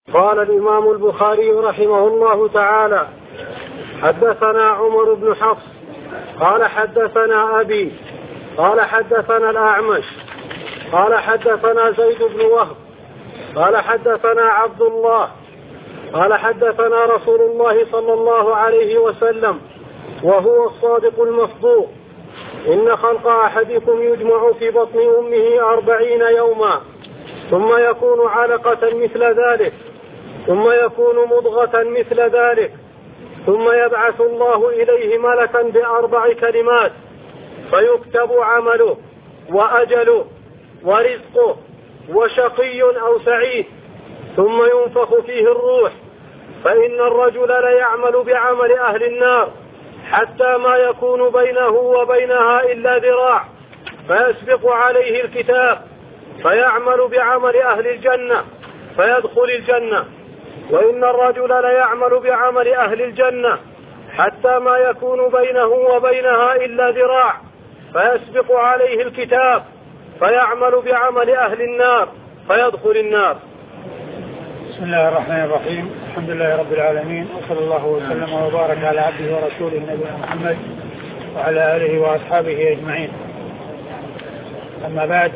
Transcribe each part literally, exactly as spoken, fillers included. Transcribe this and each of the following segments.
قال الإمام البخاري رحمه الله تعالى: حدثنا عمر بن حفص قال حدثنا أبي قال حدثنا الأعمش قال حدثنا زيد بن وهب قال حدثنا عبد الله قال حدثنا رسول الله صلى الله عليه وسلم وهو الصادق المصدوق: إن خلق أحدكم يجمع في بطن أمه أربعين يوما ثم يكون علقة مثل ذلك ثم يكون مضغة مثل ذلك ثم يبعث الله إليه ملكا بأربع كلمات فيكتب عمله وأجله ورزقه وشقي أو سعيد، ثم ينفخ فيه الروح، فإن الرجل ليعمل بعمل أهل النار حتى ما يكون بينه وبينها إلا ذراع، فيسبق عليه الكتاب فيعمل بعمل أهل الجنة فيدخل الجنة، وإن الرجل ليعمل بعمل أهل الجنة حتى ما يكون بينه وبينها إلا ذراع، فيسبق عليه الكتاب فيعمل بعمل أهل النار فيدخل النار. بسم الله الرحمن الرحيم. الحمد لله رب العالمين، وصلى الله وسلم وبارك على عبده ورسوله نبينا محمد وعلى آله وأصحابه أجمعين. أما بعد،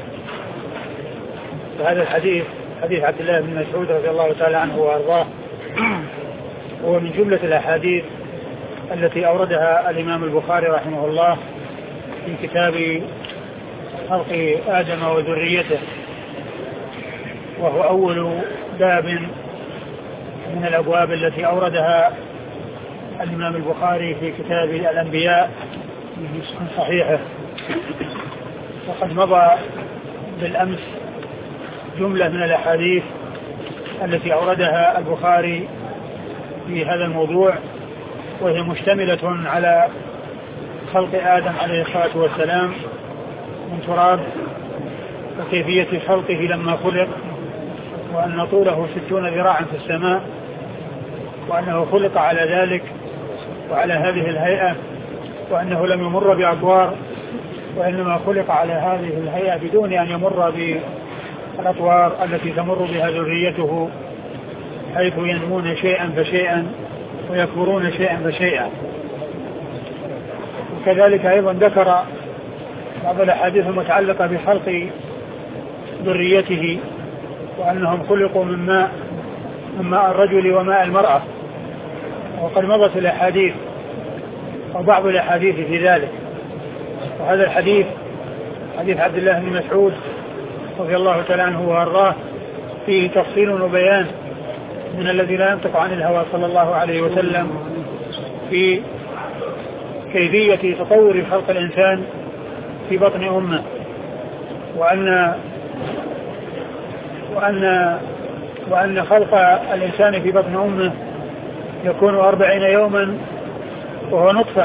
فهذا الحديث حديث عبد الله بن مسعود رضي الله تعالى عنه وأرضاه هو من جملة الأحاديث التي أوردها الإمام البخاري رحمه الله في كتاب خلق آدم وذريته، وهو أول باب من الأبواب التي أوردها الإمام البخاري في كتاب الأنبياء من صحيحه. وقد مضى بالأمس جملة من الأحاديث التي أوردها البخاري في هذا الموضوع، وهي مشتملة على خلق آدم عليه الصلاة والسلام من تراب، وكيفية خلقه لما خلق، وأن طوله ستون ذراعا في السماء، وأنه خلق على ذلك وعلى هذه الهيئة، وأنه لم يمر بأطوار، وإنما خلق على هذه الهيئة بدون أن يمر بالأطوار التي تمر بها ذريته، حيث ينمون شيئا فشيئا ويكبرون شيئا فشيئا. وكذلك أيضا ذكر بعض الأحاديث المتعلقة بخلق ذريته، وأنهم خلقوا من ماء من ماء الرجل وماء المرأة، وقد مضت الأحاديث أو بعض الأحاديث في ذلك. وهذا الحديث حديث عبد الله بن مسعود رضي الله تعالى عنه وأرضاه فيه تفصيل وبيان من الذي لا ينطق عن الهوى صلى الله عليه وسلم في كيفية تطور خلق الإنسان في بطن أمه، وأن وأن وأن خلق الإنسان في بطن أمه يكون أربعين يوما وهو نطفة،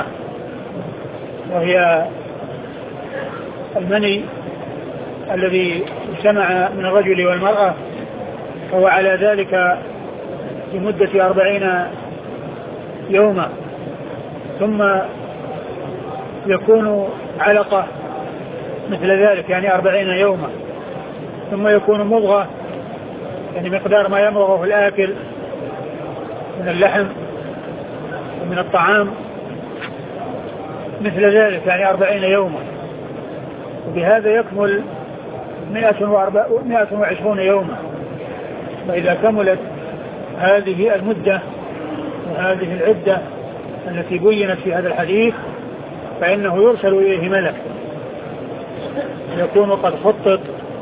وهي المني الذي اجتمع من الرجل والمرأة، فهو على ذلك لمدة أربعين يوما، ثم يكون علقة مثل ذلك يعني أربعين يوما، ثم يكون مضغة يعني مقدار ما يمضغه الآكل من اللحم ومن الطعام مثل ذلك يعني أربعين يوما، وبهذا يكمل مئة وعشرون يوما. فإذا كملت هذه المدة وهذه العدة التي بينت في هذا الحديث، فإنه يرسل إليه ملك يكون قد خطط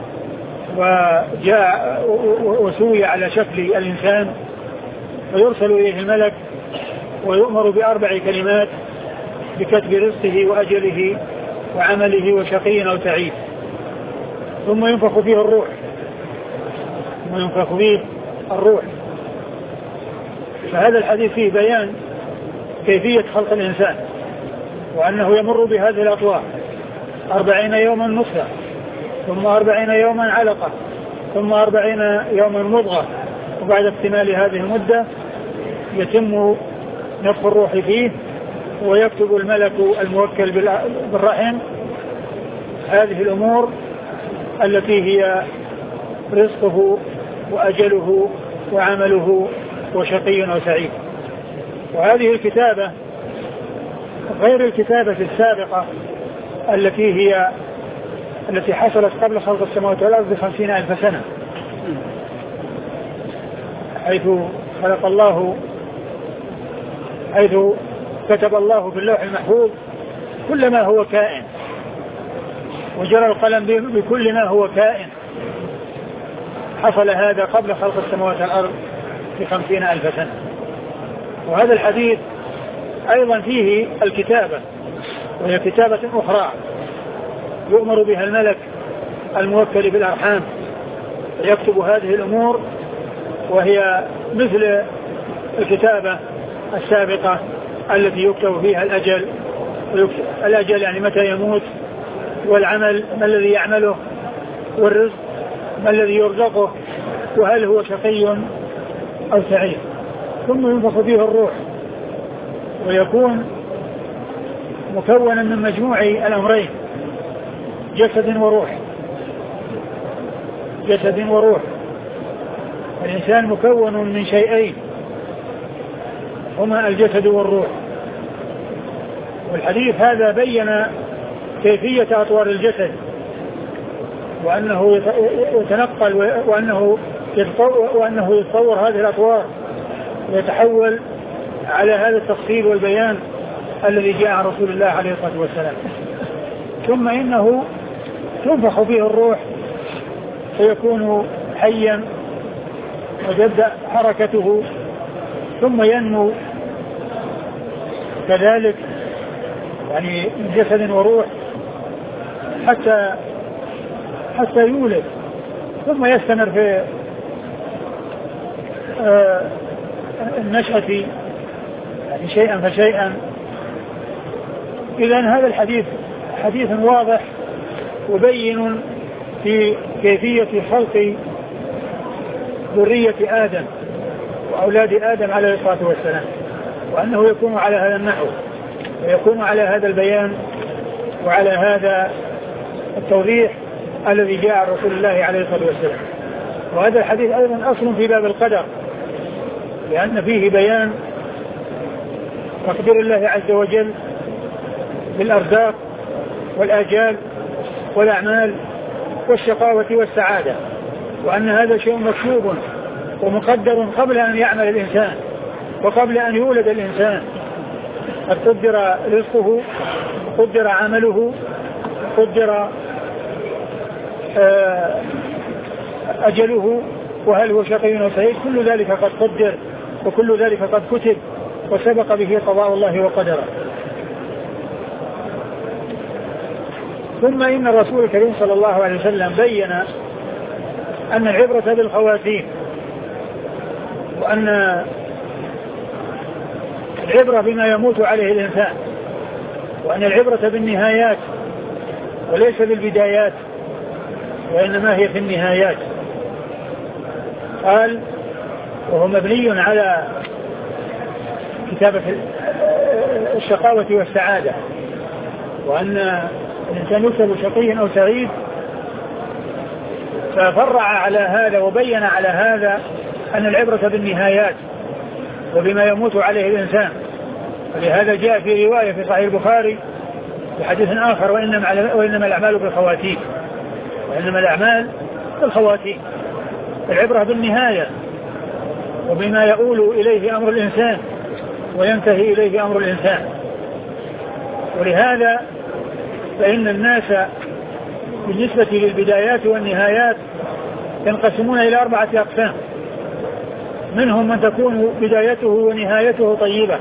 وجاء وسوي على شكل الإنسان، ويرسل إليه الملك ويؤمر بأربع كلمات بكتب رزقه وأجله وعمله وشقي أو سعيد، ثم ينفخ فيه الروح ثم ينفخ فيه الروح. فهذا الحديث فيه بيان كيفية خلق الإنسان، وأنه يمر بهذه الأطوار: أربعين يوما نطفة، ثم أربعين يوما علقة، ثم أربعين يوما مضغة، وبعد اكتمال هذه المدة يتم نفخ الروح فيه، ويكتب الملك الموكل بالرحم هذه الأمور التي هي رزقه وأجله وعمله وشقي أو سعيد. وهذه الكتابة غير الكتابة السابقة التي هي التي حصلت قبل خلق السماوات والأرض بخمسين ألف سنة، حيث خلق الله حيث كتب الله في اللوح المحفوظ كل ما هو كائن، وجرى القلم بكل ما هو كائن. حصل هذا قبل خلق السماوات والأرض بخمسين ألف سنة. وهذا الحديث أيضا فيه الكتابة، وهي كتابة أخرى يؤمر بها الملك الموكل بالأرحام يكتب هذه الأمور، وهي مثل الكتابة السابقة التي يكتب فيها الأجل. الأجل يعني متى يموت، والعمل ما الذي يعمله، والرزق ما الذي يرزقه، وهل هو شقي أو سعيد. ثم ينفخ فيه الروح ويكون مكونا من مجموع الأمرين، جسد وروح. جسد وروح. الإنسان مكون من شيئين هما الجسد والروح. والحديث هذا بين كيفية أطوار الجسد، وأنه يتنقل وأنه وأنه يتصور هذه الأطوار ويتحول على هذا التفصيل والبيان الذي جاء عن رسول الله عليه الصلاة والسلام. ثم إنه تنفخ فيه الروح فيكون حيا وتبدأ حركته، ثم ينمو كذلك يعني من جسد وروح حتى حتى يولد، ثم يستمر في آه النشأة يعني شيئا فشيئا. إذن هذا الحديث حديث واضح وبين في كيفية خلق ذرية آدم وأولاد آدم عليه الصلاة والسلام، وأنه يكون على هذا النحو ويكون على هذا البيان وعلى هذا التوضيح الذي جاء عن رسول الله عليه الصلاة والسلام. وهذا الحديث أيضا أصل في باب القدر، لأن فيه بيان تقدير الله عز وجل بالأرزاق والآجال والأعمال والشقاوة والسعادة، وأن هذا شيء مكتوب ومقدر قبل أن يعمل الإنسان وقبل أن يولد الإنسان. قد قدر رزقه، قدر عمله، قدر أجله، وهل هو شقي أو سعيد، كل ذلك قد قدر وكل ذلك قد كتب وسبق به قضاء الله وقدره. ثم إن الرسول الكريم صلى الله عليه وسلم بين أن العبرة بالخواتيم، وأن العبرة بما يموت عليه الإنسان، وأن العبرة بالنهايات وليس بالبدايات، وإنما هي في النهايات. قال وهو مبني على كتابة الشقاوة والسعادة، وأن الإنسان يكتب شقي أو سعيد، ففرع على هذا وبين على هذا أن العبرة بالنهايات وبما يموت عليه الإنسان. ولهذا جاء في رواية في صحيح البخاري في حديث آخر وإنما, وإنما الأعمال بالخواتيم، وإنما الأعمال بالخواتيم. العبرة بالنهاية وبما يؤول إليه أمر الإنسان وينتهي إليه أمر الإنسان. ولهذا فإن الناس بالنسبة للبدايات والنهايات ينقسمون إلى أربعة أقسام. منهم من تكون بدايته ونهايته طيبة،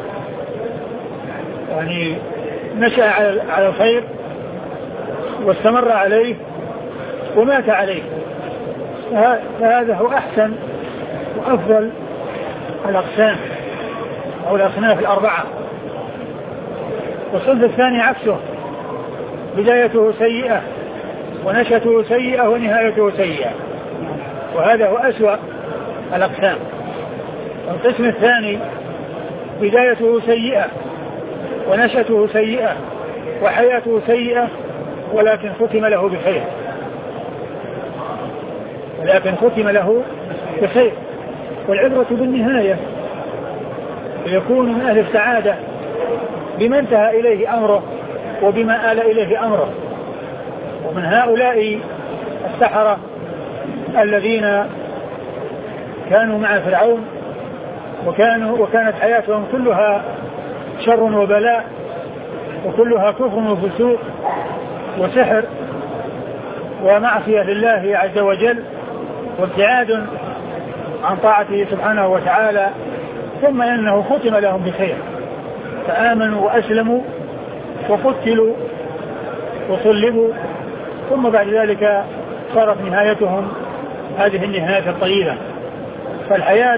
يعني نشأ على الخير واستمر عليه ومات عليه، فهذا هو أحسن وأفضل الأقسام أو الأصناف الأربعة. والصنف الثاني عكسه، بدايته سيئة ونشأته سيئة ونهايته سيئة، وهذا هو أسوأ الأقسام. القسم الثاني بدايته سيئة ونشأته سيئة وحياته سيئة ولكن ختم له بخير، ولكن ختم له بخير. والعبرة بالنهاية، فيكون من أهل السعادة بما انتهى إليه أمره وبما آل إليه أمره. ومن هؤلاء السحرة الذين كانوا مع فرعون وكانوا وكانت حياتهم كلها شر وبلاء وكلها كفر وفسوق وسحر ومعصية لله عز وجل وابتعاد عن طاعته سبحانه وتعالى، ثم إنه ختم لهم بخير، فآمنوا وأسلموا وقتلوا وصلبوا، ثم بعد ذلك صارت نهايتهم هذه النهاية الطيبة. فالحياة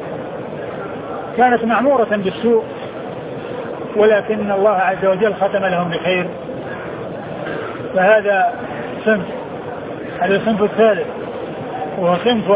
كانت معمورة بالسوء، ولكن الله عز وجل ختم لهم بخير. فهذا صنف، هذا الصنف الثالث، وهو صنف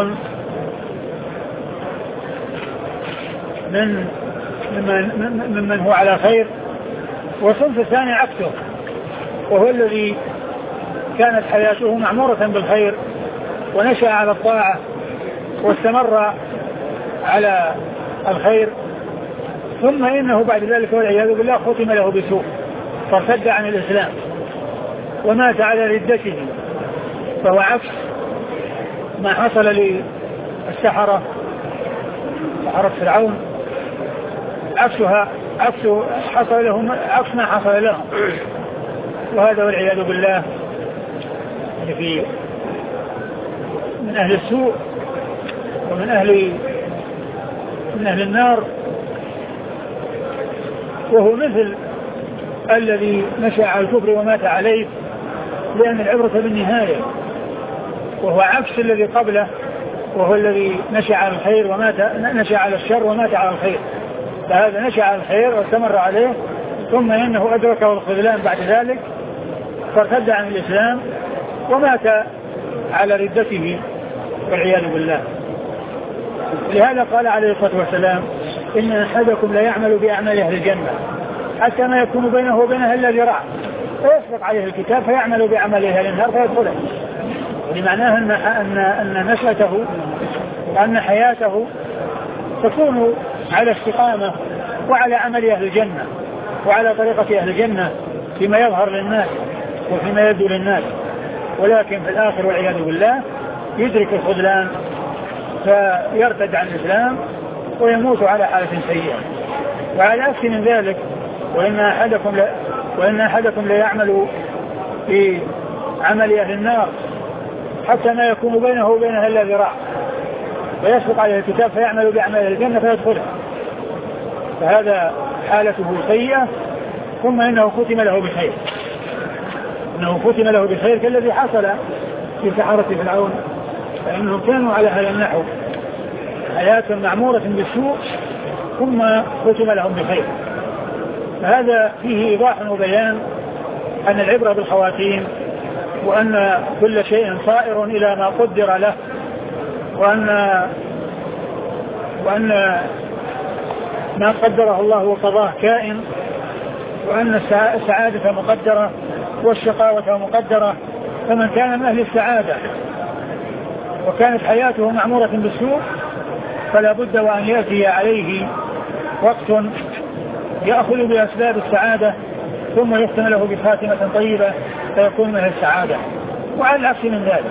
من ممن, ممن هو على خير. والصنف الثاني عكسه، وهو الذي كانت حياته معمورة بالخير ونشأ على الطاعة واستمر على الخير، ثم إنه بعد ذلك والعياذ بالله ختم له بسوء فارتد عن الإسلام ومات على ردته، فهو عكس ما حصل للسحرة سحرة فرعون، عكسها عكس حصل لهم عكس ما حصل لهم. وهذا والعياذ بالله في من أهل السوء ومن أهل من أهل النار، وهو مثل الذي نشأ على الكفر ومات عليه، لأن العبرة بالنهاية، وهو عكس الذي قبله وهو الذي نشأ على الخير ومات نشأ على الشر ومات على الخير. فهذا نشأ على الخير واستمر عليه، ثم إنه أدركه الخذلان بعد ذلك فارتد عن الإسلام ومات على ردته والعياذ بالله. لهذا قال عليه الصلاة والسلام: إن أحدكم لا يعمل بأعمال أهل الجنة حتى ما يكون بينه وبينها إلا ذراع فيسبق عليه الكتاب فيعمل بأعمال أهل النار فيدخلها. ولمعناه أن أن أن نشأته وأن حياته تكون على استقامة وعلى عمل أهل الجنة وعلى طريقة أهل الجنة فيما يظهر للناس وفيما يبدو للناس، ولكن في الآخر والعياذ بالله يدرك الخذلان فيرتد عن الإسلام ويموت على حالة سيئة. وعلى عكس من ذلك: وإن أحدكم لا وإن أحدكم لا يعمل في عمل أهل النار حتى ما يكون بينه وبينها إلا ذراع ويسبق عليه الكتاب فيعمل بأعمال الجنة فيدخلها. فهذا حالته سيئة، ثم إنه ختم له بخير إنه ختم له بخير كالذي حصل في سحرة فرعون، فإنهم كانوا على هذا النحو حياة معمورة بالسوء ثم ختم لهم بخير. فهذا فيه إيضاح وبيان أن العبرة بالخواتيم، وأن كل شيء صائر إلى ما قدر له، وأن وأن ما قدره الله وقضاه كائن، وأن السعادة مقدرة والشقاوة مقدرة. فمن كان من أهل السعادة وكانت حياته معمورة بالسوء فلا بد وأن يأتي عليه وقت يأخذ بأسباب السعادة ثم يختم له بخاتمة طيبة فيكون من السعادة. وعلى العكس من ذلك.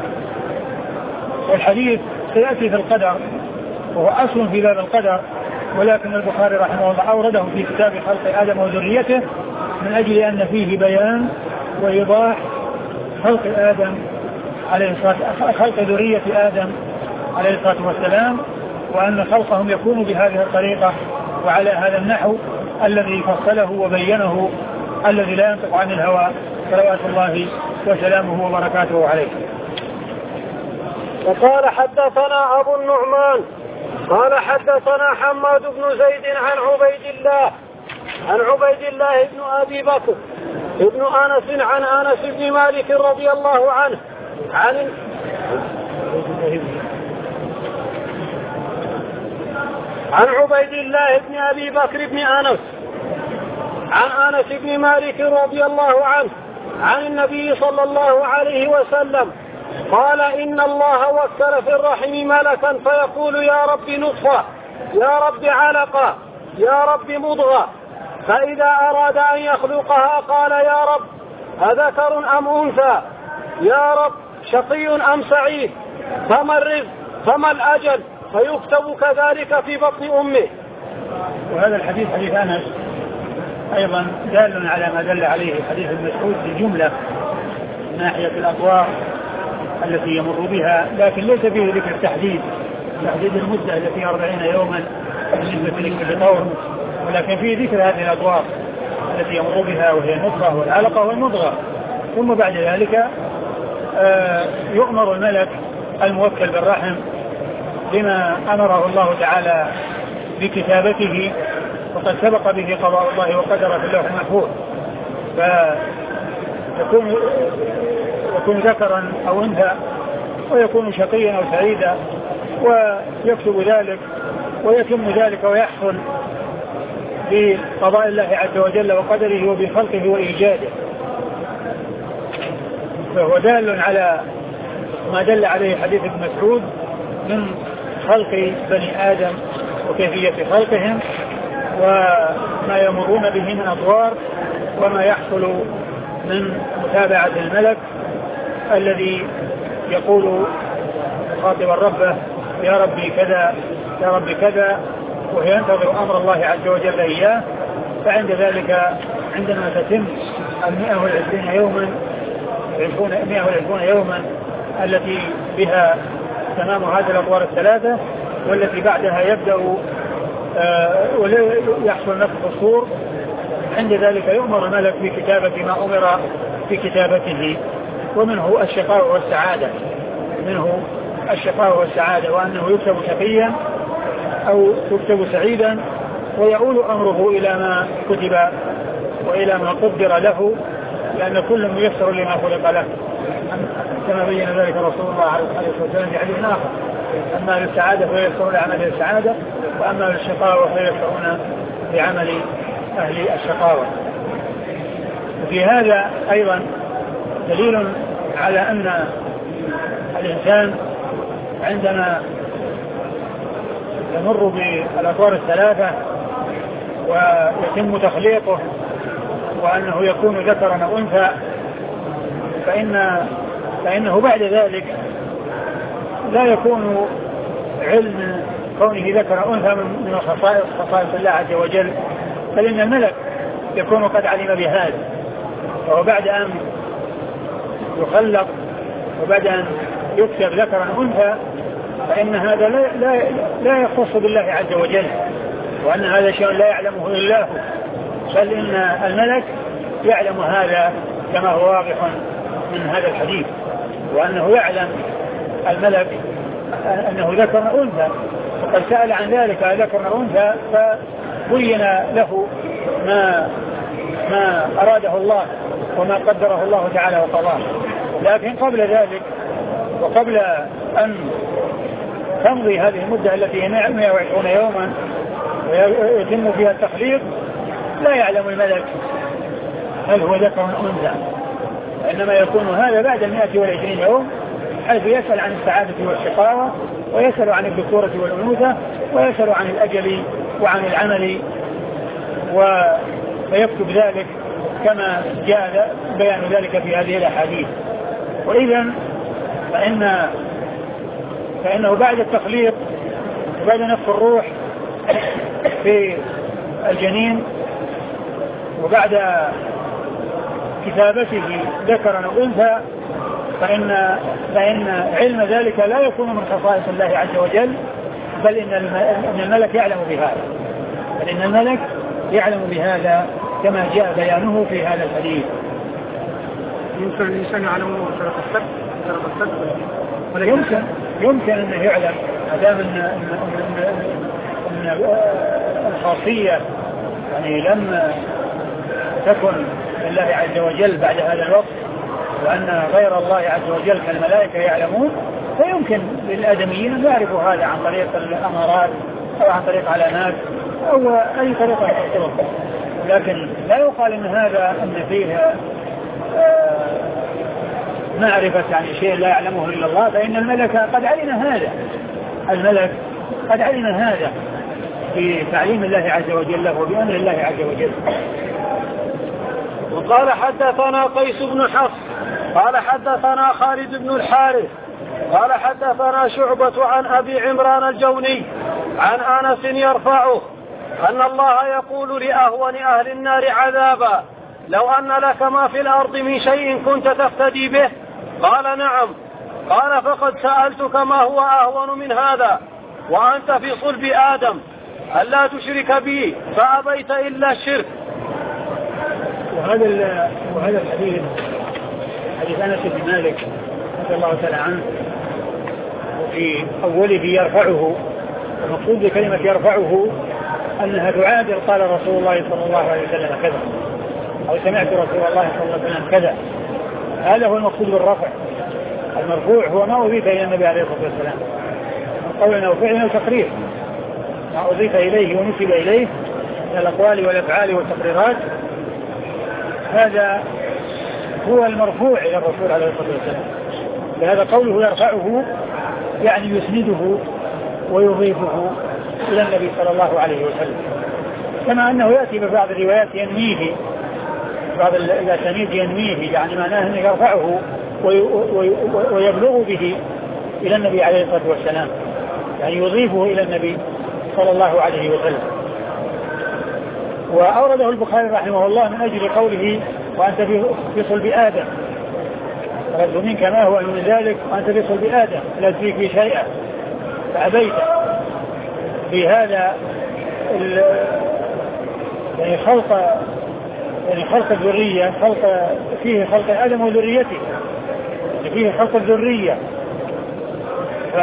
والحديث سيأتي في القدر وهو أصل في باب القدر، ولكن البخاري رحمه الله أورده في كتاب خلق آدم وذريته من أجل أن فيه بيان وإيضاح خلق آدم عليه الصلاة خلق ذرية آدم عليه الصلاة والسلام، وأن خلقهم يكون بهذه الطريقة وعلى هذا النحو الذي فصله وبينه الذي لا ينطق عن الهوى صلوات الله وسلامه وبركاته عليه. وقال: حدثنا أبو النعمان قال حدثنا حماد بن زيد عن عبيد الله عن عبيد الله بن أبي بكر ابن أنس عن أنس بن مالك رضي الله عنه عن عن عبيد الله بن أبي بكر بن أنس عن أنس بن مالك رضي الله عنه عن النبي صلى الله عليه وسلم قال إن الله وكل في الرحم ملكا فيقول يا رب نطفة، يا رب علقة، يا رب مضغة، فإذا أراد أن يخلقها قال يا رب أذكر أم أنثى، يا رب شقي أم سعيد، فما الرزق، فما الأجل، فيكتب كذلك في بطن أمه. وهذا الحديث حديث أنس أيضا دال على ما دل عليه حديث ابن مسعود بجملة من ناحية الأطوار التي يمر بها، لكن ليس فيه ذكر التحديد تحديد المدة التي أربعين يوما بالنسبة لكل طور، ولكن فيه ذكر هذه الأطوار التي يمر بها وهي النطفة والعلقة والمضغة. ثم بعد ذلك يؤمر الملك الموكل بالرحم بما أمره الله تعالى بكتابته، وقد سبق به قضاء الله وقدره في اللوح المحفوظ، فيكون يكون ذكرا أو أنثى، ويكون شقيا أو سعيدا، ويكتب ذلك ويتم ذلك ويحصل بقضاء الله عز وجل وقدره وبخلقه وإيجاده. فهو دال على ما دل عليه حديث ابن مسعود من خلق بني آدم وكيفية خلقهم وما يمرون به من أطوار، وما يحصل من متابعة الملك الذي يقول خاطبا ربه يا ربي كذا يا ربي كذا، وينتظر أمر الله عز وجل إياه. فعند ذلك عندما تتم المئة والعشرين يوما مئة والعشرين يوما التي بها تمام هذه الأطوار الثلاثة، والتي بعدها يبدأ آه ويحصل نفخ الصور، عند ذلك يؤمر الملك بكتابة ما أمر في كتابته، ومنه الشقاء والسعادة منه الشقاء والسعادة وأنه يكتب شقيا أو يكتب سعيدا، ويعول أمره إلى ما كتب وإلى ما قدر له، لأن كل ميسر لما خلق له، كما بين ذلك رسول الله عليه الصلاة والسلام في حديث آخر: أما للسعادة فيسرون لعمل السعادة، وأما للشقاوة فيسرون لعمل أهل الشقاوة. وفي هذا أيضا دليل على أن الإنسان عندما يمر بالأطوار الثلاثة ويتم تخليقه وأنه يكون ذكرا أو أنثى، فإن فإنه بعد ذلك لا يكون علم كونه ذكر أو أنثى من خصائص خصائص الله عز وجل، بل إن الملك يكون قد علم بهذا، وهو بعد أن يخلق وبعد أن يكتب ذكرا أو أنثى فإن هذا لا, لا, لا يخص بالله عز وجل، وأن هذا شيء لا يعلمه إلا هو، بل إن الملك يعلم هذا كما هو واضح من هذا الحديث، وأنه يعلم الملك أنه ذكر أنثى، وقد سأل عن ذلك ذكر أنثى فبين له ما ما أراده الله وما قدره الله تعالى وقضاه. لكن قبل ذلك وقبل أن تمضي هذه المدة التي هي مئة وعشرين يوما ويتم فيها التخليق لا يعلم الملك هل هو ذكر أو أنثى، وإنما يكون هذا بعد المئة والعشرين يوم، حيث يسأل عن السعادة والشقاوة، ويسأل عن الذكورة والأنوثة، ويسأل عن الأجل وعن العمل، ويكتب ذلك كما جاء بيان ذلك في هذه الأحاديث. وإذا فإن فإنه بعد التخليق وبعد نفخ الروح في الجنين وبعد كتابته ذكرا أو أنثى فإن فإن علم ذلك لا يكون من خصائص الله عز وجل، بل إن الملك يعلم بهذا بل إن الملك يعلم بهذا كما جاء بيانه في هذا الحديث. يمكن الإنسان يعلم شرط السبب شرط السبب ولا يمكن يمكن أنه يعلم أدام أن أن الخاصية يعني لم تكن لله عز وجل بعد هذا الوقت، وأن غير الله عز وجل كالملائكة يعلمون، فيمكن للآدميين أن يعرفوا هذا عن طريق الأمارات أو عن طريق علامات أو أي طريقة تحصلهم، لكن لا يقال إن هذا أن فيه معرفة يعني شيء لا يعلمه إلا الله، فإن الملك قد علم هذا، الملك قد علم هذا بتعليم الله عز وجل وبأمر الله عز وجل. وقال حدثنا قيس بن حفص قال حدثنا خالد بن الحارث قال حدثنا شعبة عن أبي عمران الجوني عن أنس يرفعه أن الله يقول لأهون أهل النار عذابا: لو أن لك ما في الأرض من شيء كنت تفتدي به؟ قال: نعم. قال: فقد سألتك ما هو أهون من هذا وأنت في صلب آدم ألا تشرك بي فأبيت إلا الشرك. وهذا وهذا الحديث حديث أنس بن مالك رضي الله تعالى عنه، وفي أوله يرفعه، المقصود بكلمة يرفعه أنها تعادل قال رسول الله صلى الله عليه وسلم كذا، أو سمعت رسول الله صلى الله عليه وسلم كذا. هذا هو المقصود بالرفع. المرفوع هو ما أضيف إلى النبي عليه الصلاة والسلام من قول أو فعل أو تقرير، ما أضيف إليه ونسب إليه من الأقوال والأفعال والتقريرات، هذا هو المرفوع إلى الرسول عليه الصلاة والسلام. لهذا قوله يرفعه يعني يسنده ويضيفه إلى النبي صلى الله عليه وسلم، كما أنه يأتي ببعض الروايات ينميه، بعض الأسانيد ينميه، يعني معناه أنه يرفعه ويبلغ به إلى النبي عليه الصلاة والسلام، يعني يضيفه إلى النبي صلى الله عليه وسلم. وأورده البخاري رحمه الله من أجل قوله: وأنت في صلب آدم، رد منك ما هو من ذلك وأنت في صلب آدم لا تشرك به شيئا فأبيت. في هذا يعني خلق يعني خلق الذرية، خلق فيه خلق آدم وذريته، فيه خلق الذرية. ف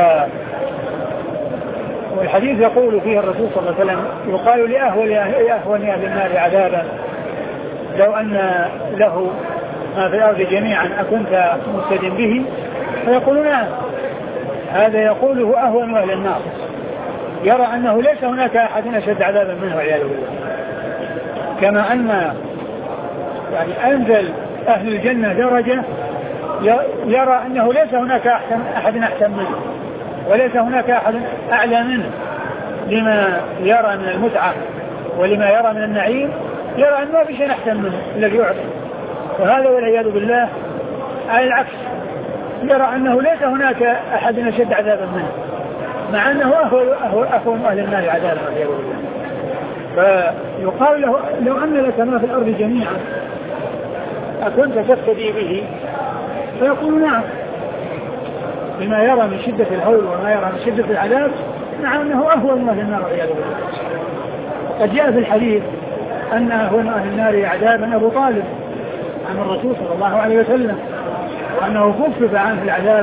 والحديث يقول فيه الرسول صلى الله عليه وسلم: يقال لأهون أهون أهل النار عذابا لو أن له ما في الأرض جميعا أكنت مفتدٍ به؟ فيقول: نعم. هذا يقوله أهون أهل النار، يرى أنه ليس هناك أحد أشد عذابا منه والعياذ بالله. كما أن يعني أنزل أهل الجنة درجة، يرى أنه ليس هناك أحسن أحد أحسن منه، وليس هناك أحد أعلى منه لما يرى من المتعة ولما يرى من النعيم، يرى أن ما في شيء أحسن منه الذي يعطي. وهذا والعياذ بالله على العكس، يرى أنه ليس هناك أحد أشد عذابا منه، مع أنه أهون أهل النار عذابا والعياذ بالله. فيقال له: لو أن لك ما في الأرض جميعا أكنت تفتدي به؟ فيقول: نعم، بما يرى من شدة الهول وما يرى من شدة العذاب، مع أنه أهون أهل النار والعياذ بالله. قد جاء في الحديث أن أهون أهل النار عذابا أبو طالب عن الرسول صلى الله عليه وسلم، وأنه خفف عنه العذاب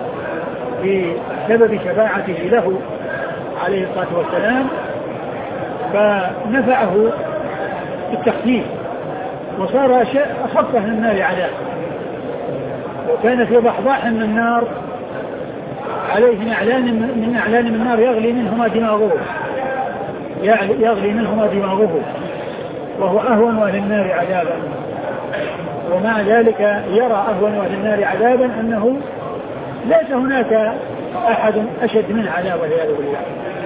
بسبب شفاعته له عليه الصلاة والسلام، فنفعه التخفيف وصار أخف أهل النار عذاب. وكان في ضحضاح من النار عليه نعلان من أعلان من النار يغلي منهما دماغه يغلي منهما دماغه وهو أهون أهل النار عذابا. ومع ذلك يرى أهون أهل النار عذابا أنه ليس هناك أحد أشد من عذاب والعياذ بالله.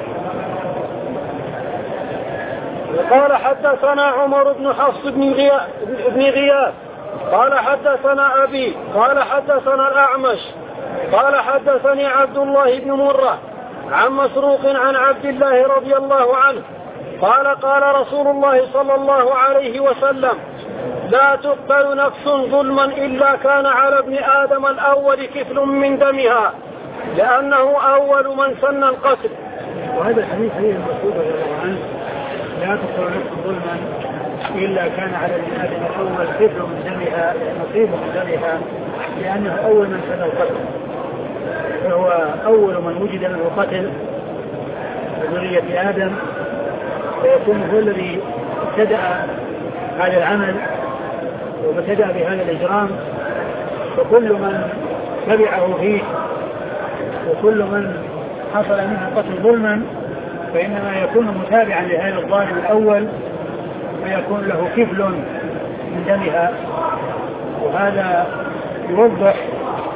وقال حدثنا عمر بن حفص بن غياث قال حدثنا أبي قال حدثنا الأعمش قال حدثني عبد الله بن مرة عن مسروق عن عبد الله رضي الله عنه قال قال رسول الله صلى الله عليه وسلم: لا تقتل نفس ظلما إلا كان على ابن آدم الأول كفل من دمها لأنه أول من سن القتل. وهذا الحديث حديث مسعود رضي الله عنه: لا تقتل نفس ظلما إلا كان على ابن آدم الأول كفل من دمها نصيب من دمها لأنه أول من سن القتل، فهو أول من وجد منه قتل ذرية آدم، فيكون هو الذي ابتدأ هذا العمل وابتدأ بهذا الإجرام، وكل من تبعه فيه وكل من حصل منه قتل ظلما فإنما يكون متابعا لهذا الظالم الأول فيكون له كفل من دمها. وهذا يوضح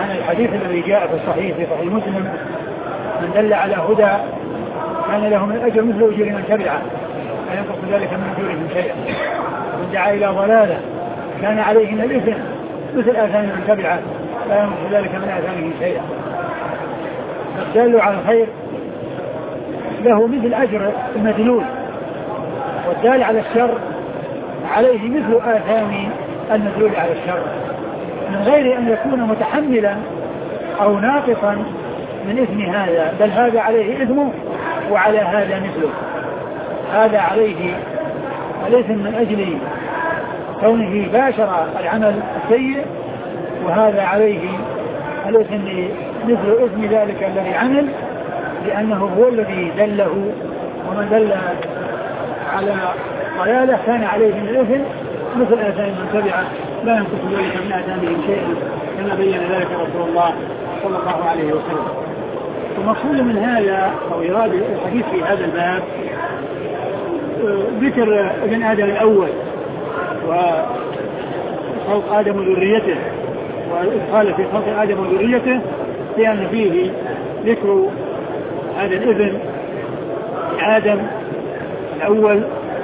يعني الحديث الذي جاء في الصحيح في صحيح مسلم من دل على هدى كان له من الأجر مثل أجر من تبعه لا ينقص ذلك من أجورهم شيئا ومن دعا إلى ضلالة كان عليه من الإثم مثل آثام من تبعه لا ينقص ذلك من آثامه شيئا. فالدال على الخير له مثل أجر المدلول والدال على الشر عليه مثل آثام المدلول على الشر من غير أن يكون متحملا أو ناقصا من إثم هذا بل هذا عليه إثمه وعلى هذا مثله. هذا عليه الإثم من أجل كونه باشر العمل السيء وهذا عليه الإثم مثل إثم ذلك الذي عمل لأنه هو الذي دله ومن دل على ضلاله كان عليه من الإثم مثل آثام من تبعه لا ينقص ذلك من آثامهم شيئا كما بين ذلك رسول الله صلى الله عليه وسلم. ومقصود من هذا أو إرادة الحديث في هذا الباب ذكر ابن آدم الأول وخلق آدم وذريته والإدخال في خلق آدم وذريته لأن فيه ذكر هذا الابن آدم الأول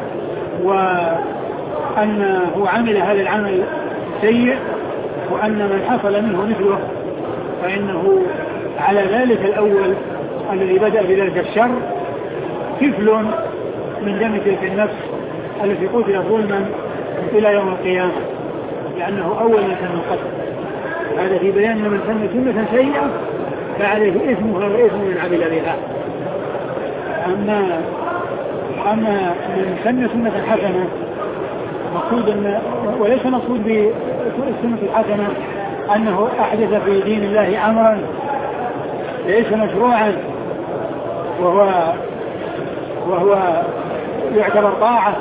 وأنه عمل هذا العمل السيء وأن من حصل منه مثله فإنه على ذلك الأول الذي بدأ بذلك الشر كفل من دم تلك النفس التي قتلت ظلما إلى يوم القيامة لأنه أول من سن القتل. هذا في بيان من سن سنة سيئة فعليه إثمها وإثم من عمل بها. أما أما من سن سنة حسنة مقصود أن وليس مقصود بالسنة الحسنة أنه أحدث في دين الله أمرا ليس مشروعا وهو وهو يعتبر طاعة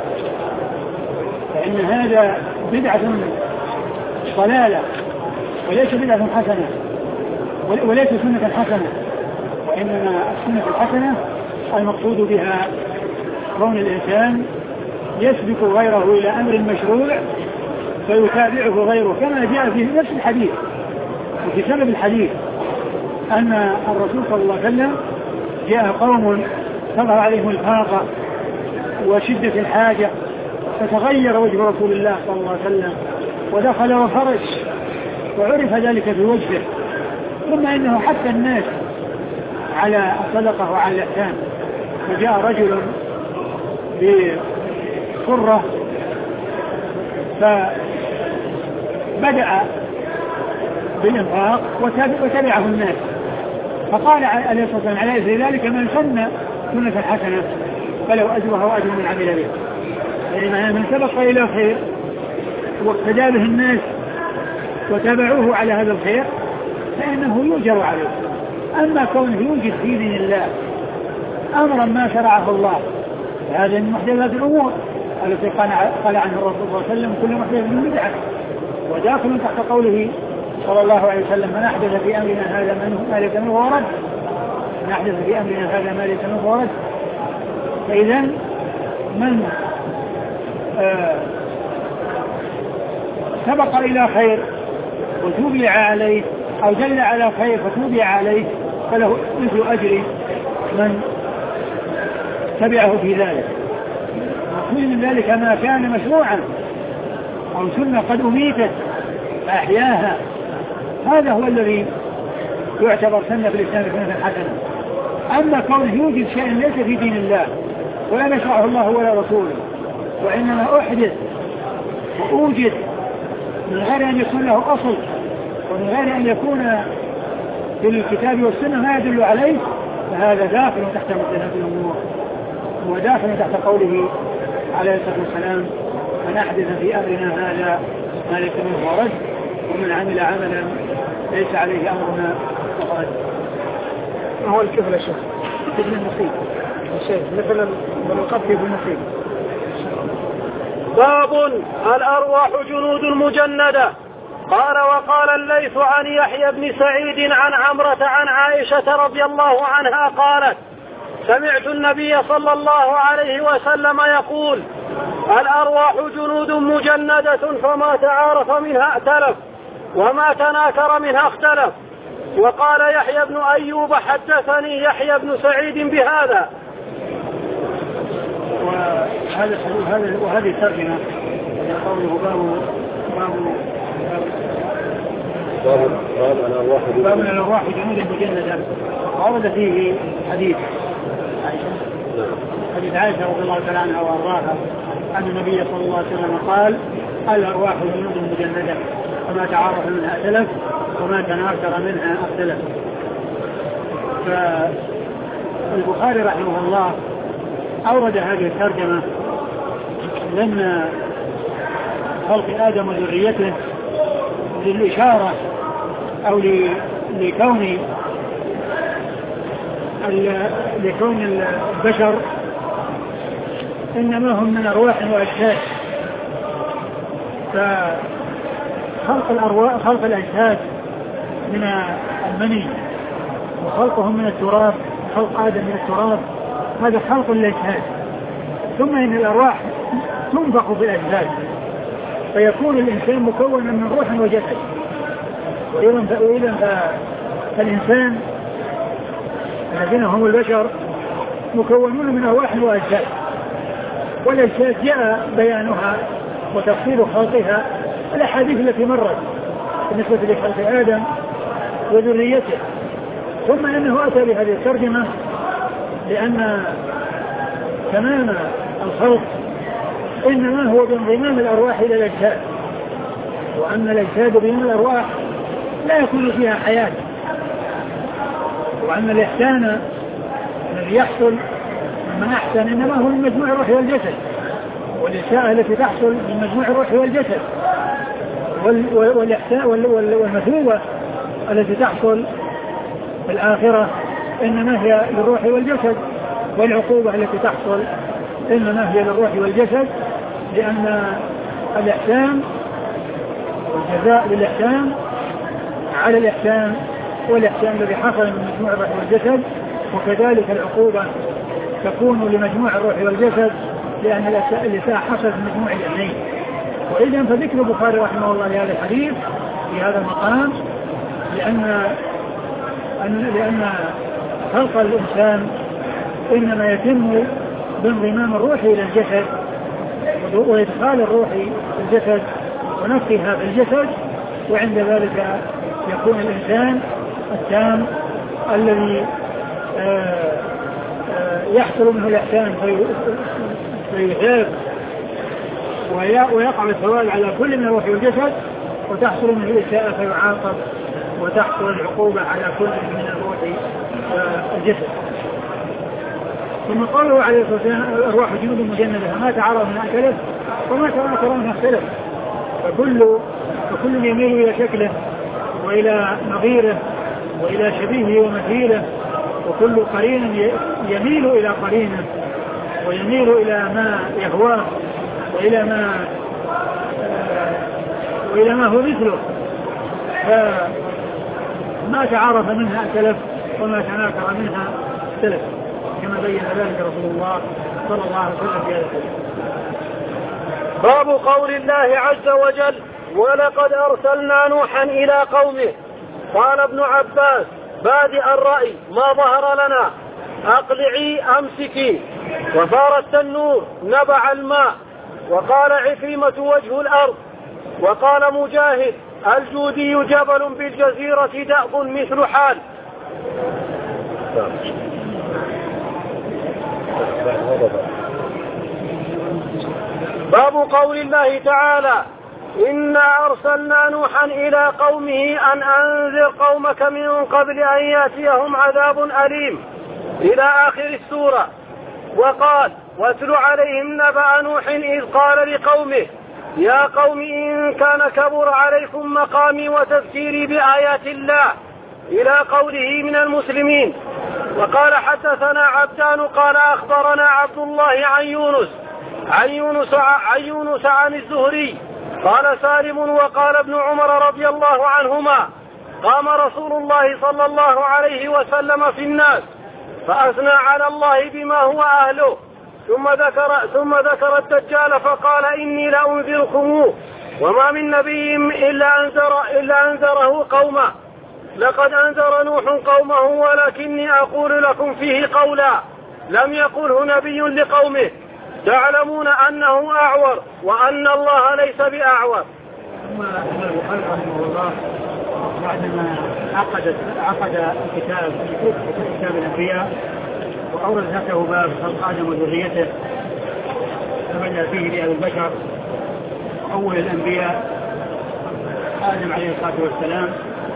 فإن هذا بدعة ضلالة وليس بدعة حسنة وليس سنة حسنة وإنما السنة الحسنة المقصود بها كون الإنسان يسبق غيره إلى أمر مشروع فيتابعه غيره كما جاء في نفس الحديث. وفي سبب الحديث أن الرسول صلى الله عليه وسلم جاء قوم تظهر عليهم الفاقة وشدة الحاجة فتغير وجه رسول الله صلى الله عليه وسلم ودخل وخرج وعرف ذلك في وجهه ثم إنه حتى الناس على الصدقة وعلى الإحسان. فجاء رجل بقرة فبدأ بالإنفاق وتبعه الناس فقال عليه الصلاة والسلام على إثر ذلك من سن سنة حسنة فلو أجرها وأجر من عمل به. يعني من سبق إلى الخير واقتدى به الناس وتابعوه على هذا الخير فإنه يؤجر عليه. أما كونه يوجد في دين الله أمرا ما شرعه الله هذا من محدثات الأمور التي قال عنه الرسول صلى الله عليه وسلم كل محدث من بدعة وداخل تحت قوله صلى الله عليه وسلم من أحدث في أمرنا هذا ما ليس منه ورد من أحدث في أمرنا هذا ما ليس منه ورد. فإذا من آه سبق إلى خير وتوبع عليه أو دل على خير فتوبع عليه فله مثل أجر من تبعه في ذلك. وكل من ذلك ما كان مشروعا أو سنة قد أميتت فأحياها هذا هو الذي يعتبر سنة في الإسلام سنة حسنة. أما كونه يوجد شيء ليس في دين الله ولا نشرعه الله ولا رسوله وإنما أحدث وأوجد من غير أن يكون له أصل ومن غير أن يكون في الكتاب والسنة ما يدل عليه فهذا داخل تحت مثل هذه الأمور وداخل تحت قوله عليه الصلاة والسلام من أحدث في أمرنا هذا ما ليس منه ورد ومن عمل عملا ليس عليه أمرنا فقد. ما هو الكفل يا شيخ؟ كفل النصيب الشيخ مثلا بالقبض بالنصيب. باب الأرواح جنود مجندة. قال وقال الليث عن يحيى بن سعيد عن عمرة عن عائشة رضي الله عنها قالت سمعت النبي صلى الله عليه وسلم يقول الأرواح جنود مجندة فما تعارف منها ائتلف وما تناكر منها اختلف. وقال يحيى بن أيوب حدثني يحيى بن سعيد بهذا. وهذا هذا وهذه ترجمة قوله باب باب باب من الأرواح جنود مجندة. ورد فيه حديث عائشة حديث عائشة رضي الله تعالى عنها وأرضاها أن النبي صلى الله عليه وسلم قال الأرواح جنود مجندة وما تعارف منها ائتلف وما تناكر منها اختلف. فالبخاري رحمه الله أورد هذه الترجمة لأن خلق آدم وذريته للإشارة أو لكون لكون البشر إنما هم من أرواح وأجساد. فخلق الأرواح خلق الأجساد من المني وخلقهم من التراب خلق آدم من التراب هذا خلق الأجساد. ثم إن الأرواح تنفخ في الأجساد فيكون الإنسان مكونا من روح وجسد. وإذا فالإنسان الذين هم البشر مكونون من أرواح وأجساد. والأجساد جاء بيانها وتفصيل خلقها الأحاديث التي مرت بالنسبة لخلق آدم وذريته. ثم أنه أتى بهذه الترجمة لأن تمام الخلق إنما هو بانضمام الأرواح إلى الأجساد، وأن الأجساد بدون الأرواح لا يكون فيها حياة، وأن الإحسان الذي يحصل مما أحسن إنما هو من مجموع الروح والجسد، والإساءة التي تحصل من مجموع الروح والجسد، والإحسان والمثوبة التي تحصل في الآخرة إنما هي للروح والجسد، والعقوبة التي تحصل إنما هي للروح والجسد، لأن الإحسان والجزاء للإحسان على الإحسان والإحسان الذي حصل من مجموع الروح والجسد، وكذلك العقوبة تكون لمجموع الروح والجسد لأن الإساءة حصل من مجموع الاثنين. وإذن فذكر البخاري رحمه الله لهذا الحديث في هذا المقام لأن لأن خلق الإنسان إنما يتم بانضمام الروح إلى الجسد وإدخال الروح في الجسد ونفخها في الجسد، وعند ذلك يكون الإنسان التام الذي يحصل منه الإحسان فيثاب ويقع الثواب على كل من الروح والجسد، وتحصل منه الإساءة فيعاقب، وتحصل العقوبة على كل من الروح والجسد. ثم قوله عليه الصلاة والسلام الأرواح جنود مجندة ما تعارف منها اختلف وما تناكر منها اختلف. فكل فكل يميل إلى شكله وإلى نظيره وإلى شبيهه ومثيله، وكل قرين يميل إلى قرينه ويميل إلى ما يهواه وإلى ما وإلى ما هو مثله. فما تعارف منها اختلف وما تناكر منها اختلف، كما بين ذلك رسول الله صلى الله عليه وسلم في هذا الحديث. باب قول الله عز وجل ولقد أرسلنا نوحا إلى قومه. قال ابن عباس بادئ الرأي ما ظهر لنا أقلعي أمسكي، وصار التنور نبع الماء. وقال عكرمة وجه الأرض. وقال مجاهد الجودي جبل بالجزيرة دأب مثل حال. باب قول الله تعالى إنا أرسلنا نوحا إلى قومه أن أنذر قومك من قبل أن يأتيهم عذاب أليم إلى آخر السورة. وقال واتل عليهم نبأ نوح إذ قال لقومه يا قوم إن كان كبر عليكم مقامي وتذكيري بآيات الله إلى قوله من المسلمين. وقال حدثنا عبدان قال أخبرنا عبد الله عن يونس عن يونس عن يونس عن الزهري قال سالم وقال ابن عمر رضي الله عنهما قام رسول الله صلى الله عليه وسلم في الناس فأثنى على الله بما هو أهله، ثم ذكر ثم ذكر الدجال فقال إني لأنذركم وما من نبي إلا أنذر إلا أنذره قومه لقد أنذر نوح قومه ولكني أقول لكم فيه قولا لم يقله نبي لقومه تعلمون أنه أعور وأن الله ليس بأعور. ثم أن البخاري رحمه الله بعدما عقد عقد الكتاب كتاب الأنبياء وأورد ذاته باب خلق آدم وذريته فبدأ فيه بأبي البشر أول الأنبياء آدم عليه الصلاة والسلام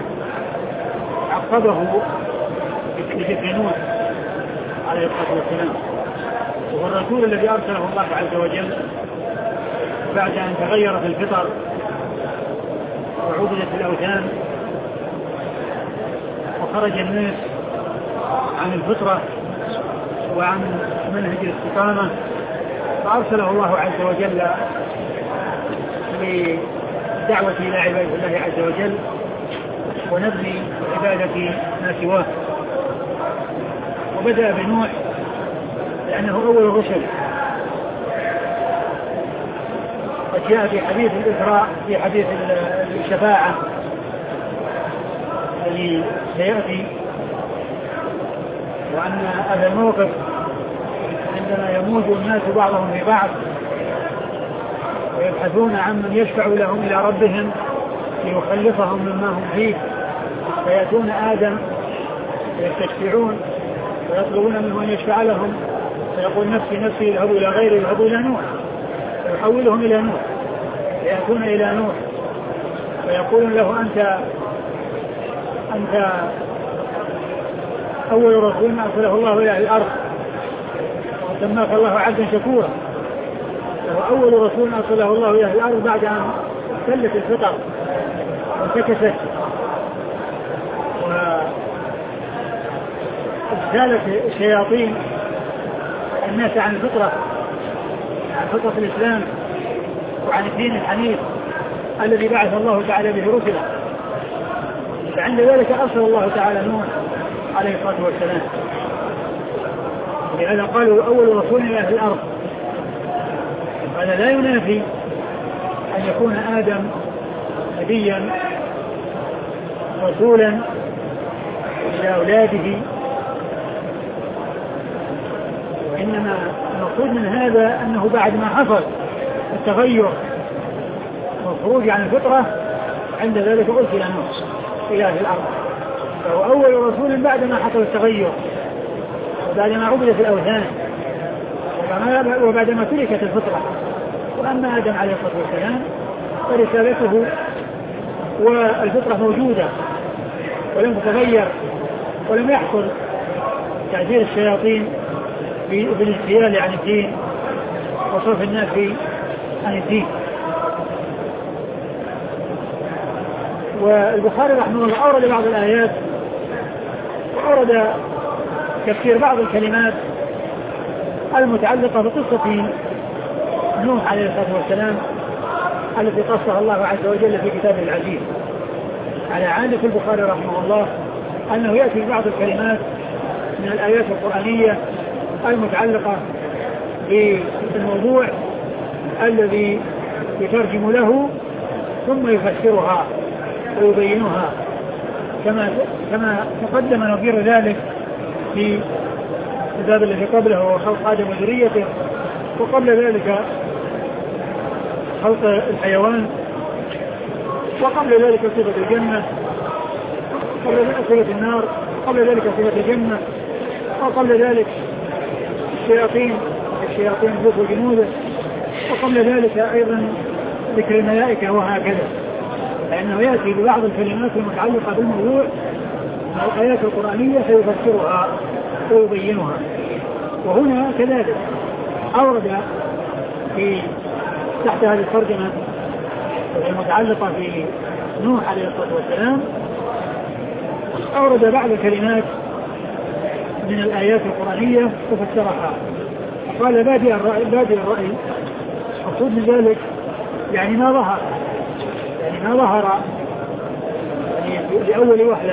عقبه بذكر نوح عليه الصلاة والسلام وهو الرسول الذي أرسله الله عز وجل بعد أن تغيرت الفطر وعبدت الأوثان وخرج الناس عن الفطرة وعن منهج الاستقامة فأرسله الله عز وجل لدعوة إلى عبادة الله عز وجل ونبذ عبادة ما سواه. وبدأ بنوح لأنه أول الرسل وجاء في حديث الإسراء في حديث الشفاعة الذي سيأتي وأن هذا الموقف عندما يموج الناس بعضهم في بعض ويبحثون عن من يشفع لهم إلى ربهم ليخلصهم مما هم فيه فيأتون آدم ويستشفعون ويطلبون منه أن يشفع لهم فيقول نفسي نفسي يذهبوا إلى غيره يذهبوا إلى نوح ويحولهم إلى نوح فيأتون إلى نوح ويقولون له أنت أنت أول رسول أرسله الله إلى الأرض وسماك الله عبدا شكورا وهو أول رسول أرسله الله إلى الأرض بعد أن سلت الفطر وانتكست وازالت الشياطين الناس عن الفطرة عن فطرة الإسلام وعن الدين الحنيف الذي بعث الله تعالى به رسله فعند ذلك أرسل الله تعالى نوح عليه الصلاة والسلام لهذا قالوا أول رسول إلى أهل الأرض. هذا لا ينافي أن يكون آدم نبيا رسولا إلى أولاده وإنما المقصود من هذا أنه بعد ما حصل التغير والخروج عن الفطرة عند ذلك أرسل نوح إلى أهل الأرض فهو أول رسول بعدما حصل التغير وبعدما عبدت الأوثان وبعدما تركت الفطرة. وأما آدم عليه الصلاة والسلام فرسالته والفطرة موجودة ولم تتغير ولم يحصل تأثير الشياطين بالانسيال عن الدين وصرف الناس عن الدين. والبخاري رحمه الله أورد بعض الآيات وأورد تفسير بعض الكلمات المتعلقة بقصة نوح عليه الصلاة والسلام التي قصها الله عز وجل في كتابه العزيز على عادة البخاري رحمه الله أنه يأتي بعض الكلمات من الآيات القرآنية المتعلقة بالموضوع الذي يترجم له ثم يفسرها ويبينها كما كما تقدم نظير ذلك في الباب الذي قبله هو خلق آدم وذريته وقبل ذلك خلق الحيوان وقبل ذلك صفة الجنة قبل ذلك صفة النار قبل ذلك صفة الجنة وقبل ذلك الشياطين الشياطين ذو جنوده وقبل ذلك أيضا ذكر الملائكة وهكذا لأنه يأتي ببعض الكلمات المتعلقة بالموضوع من الآيات القرآنية فيفسرها ويبينها. وهنا كذلك أورد في تحت هذه الترجمة المتعلقة في نوح عليه الصلاة والسلام أورد بعض الكلمات من الآيات القرآنية وفسرها. قال بادئ الرأي بادئ الرأي مقصود من ذلك يعني ما ظهر يعني ما ظهر يعني لأول وحدة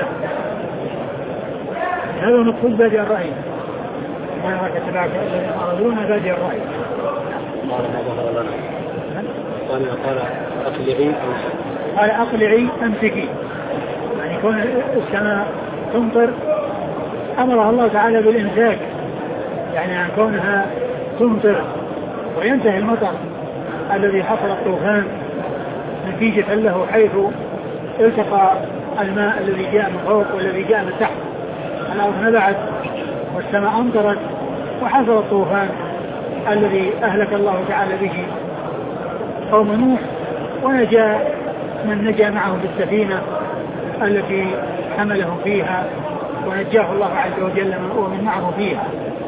هذا مقصود بادئ الرأي ما كتبعك أرادون بادئ الرأي قال قال أقلعي قال أقلعي أمسكي، يعني كون السماء تمطر أمرها الله تعالى بالإمساك، يعني عن كونها تمطر وينتهي المطر الذي حصل الطوفان نتيجة له، حيث التقى الماء الذي جاء من فوق والذي جاء من تحت، الأرض نبعت والسماء أمطرت وحصل الطوفان الذي أهلك الله تعالى به قوم نوح، ونجا من نجا معهم بالسفينة التي حملهم فيها، ونجاه الله عز وجل ومن معه فيها.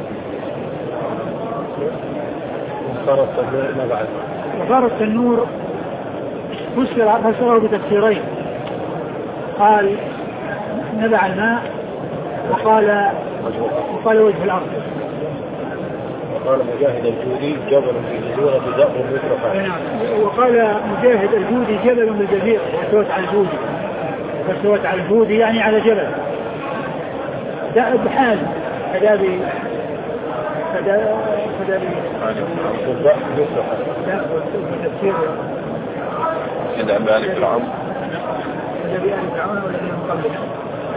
وصار التنور فسر فسره بتفسيرين، قال نبع الماء وقال وقال وجه الأرض. وقال مجاهد الجودي جبل في جزيرة ذأب مترفع. وقال مجاهد الجودي جبل بالجزيرة، واستوت على الجودي، واستوت على الجودي يعني على جبل. دأب حال كذابي كذابي كذابي ذأب مترفع. لا وتفسير كذا بآل فرعون. كذا بآل فرعون والذين من قبلهم.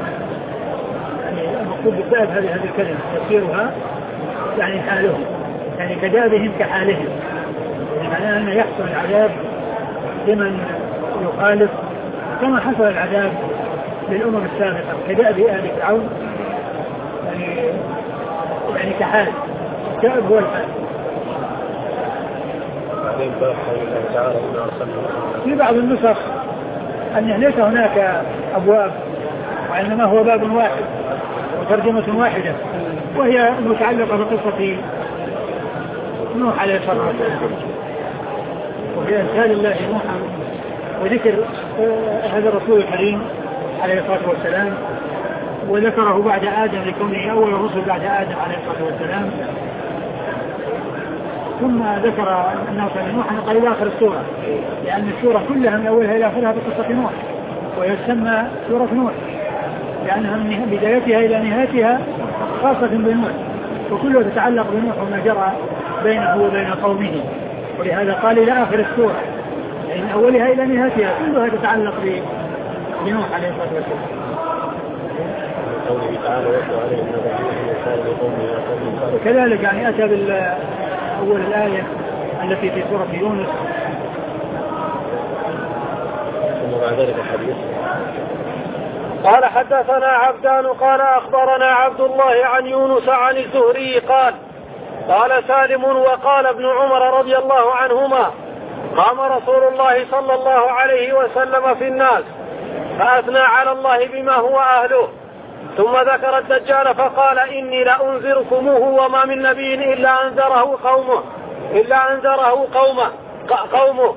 يعني المقصود بالذأب هذه هذه الكلمة تفسيرها يعني حالهم، يعني كذابهم كحالهم، يعني معناه أنه يحصل العذاب لمن يخالف كما حصل العذاب للأمم السابقة كذاب آل فرعون، يعني يعني كحال كذاب هو الحال. في بعض النسخ أن ليس هناك أبواب وإنما هو باب واحد وترجمة واحدة، وهي متعلقة بقصة نوح عليه الصلاة والسلام، وهي إرسال الله نوحا وذكر هذا الرسول الكريم عليه الصلاة والسلام، وذكره بعد آدم لكونه أول الرسل بعد آدم عليه الصلاة والسلام، ثم ذكر أنه صلى نوحا قال إلى آخر السورة، لأن السورة كلها من أولها إلى آخرها بقصة نوح، ويسمى سورة نوح لأنها من بدايتها إلى نهايتها خاصة بنوح، وكلها تتعلق بنوح وما جرى بينه وبين قومه، ولهذا قال إلى آخر السورة، يعني من أولها إلى نهايتها كلها تتعلق بنوح عليه الصلاة والسلام. وكذلك يعني أتى بالأول الآية التي في سورة يونس. ثم بعد ذلك الحديث قال حدثنا عبدان قال أخبرنا عبد الله عن يونس عن الزهري قال قال سالم وقال ابن عمر رضي الله عنهما قام رسول الله صلى الله عليه وسلم في الناس فأثنى على الله بما هو أهله، ثم ذكر الدجال فقال إني لأنذركموه وما من نبي إلا أنذره قومه إلا أنذره قومه قومه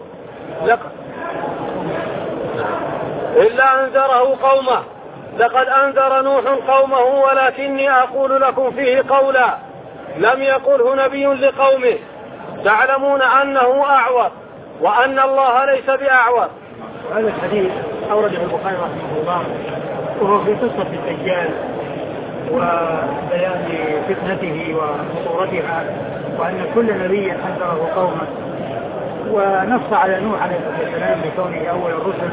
إلا أنذره قومه لقد أنذر نوح قومه ولكني أقول لكم فيه قولا لم يقله نبي لقومه تعلمون أنه أعور وأن الله ليس بأعور. هذا الحديث أورده البخاري رحمه الله وهو في قصة الدجال وبيان فتنته وخطورتها، وأن كل نبي أنذره قومه، ونص على نوح عليه الصلاة والسلام بكونه أول الرسل،